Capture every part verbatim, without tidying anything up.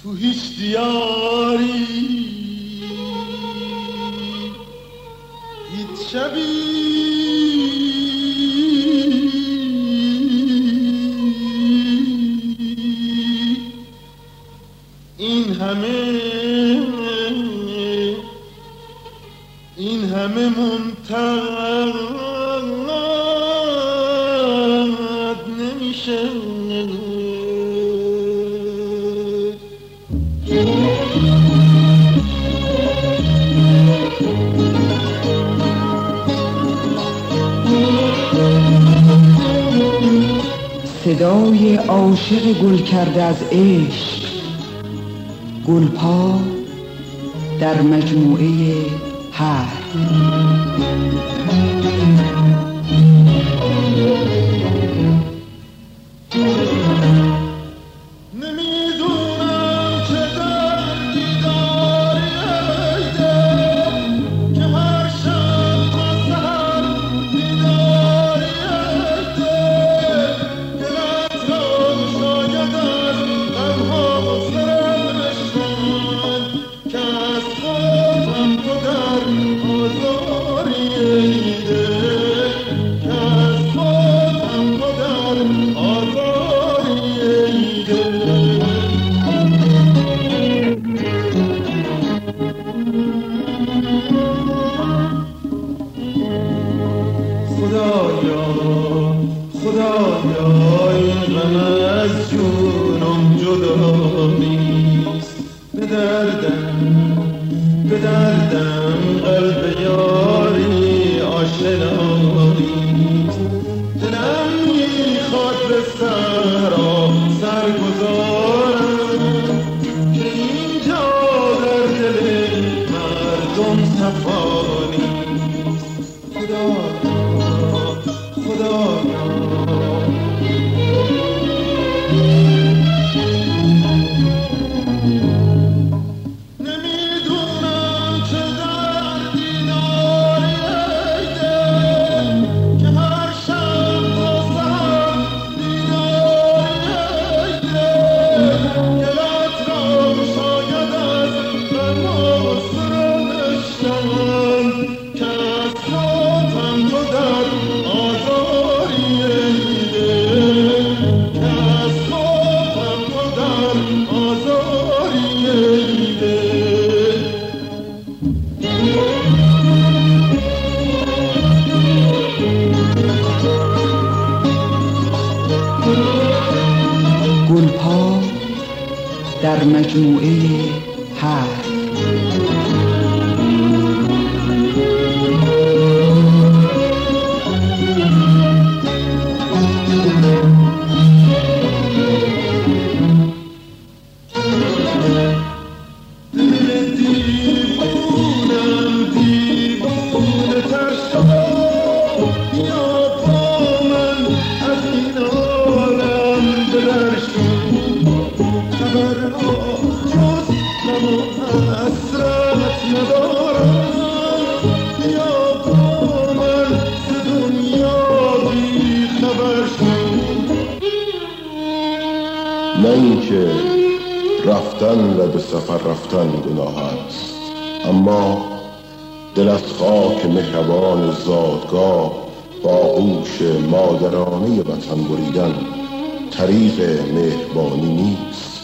تو هیچ دیاری هیچ شبی این همه این همه منتقد نمیشه. صدای عاشق گل کرده از عشق، گلپا در مجموعه هر. گلپا در مجموعه هر. نه اینکه رفتن و به سفر رفتن گناه است، اما دل از خاک مهربان زادگاه با آغوش مادرانه وطن بریدن طریق مهربانی نیست.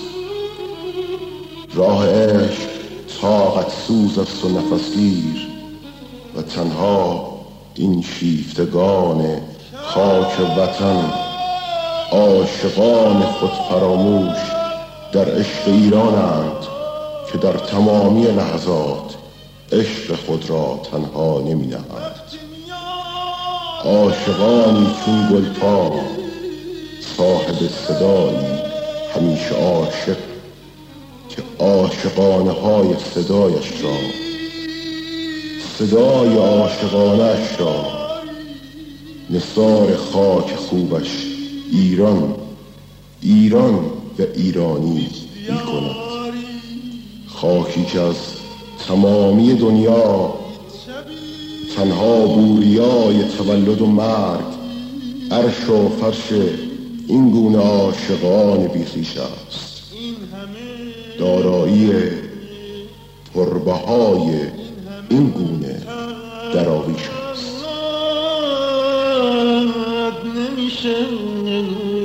راه عشق طاقت سوز است و نفسگیر و تنها این شیفتگان خاک وطن عاشقان خود فراموش در عشق ایرانند که در تمامی لحظات عشق خود را تنها نمی نهند. عاشقانی چون گلپا صاحب صدایی همیشه عاشق که عاشقانه های صدایش را صدای عاشقانش را نثار خاک خوبش ایران ایران و ایرانی می کند. خاکی که از تمامی دنیا تنها بوریای تولد و مرگ عرش و فرش این گونه عاشقان بیخیش است. این همه دارایی پربهای این گونه دراویش است. نمیشه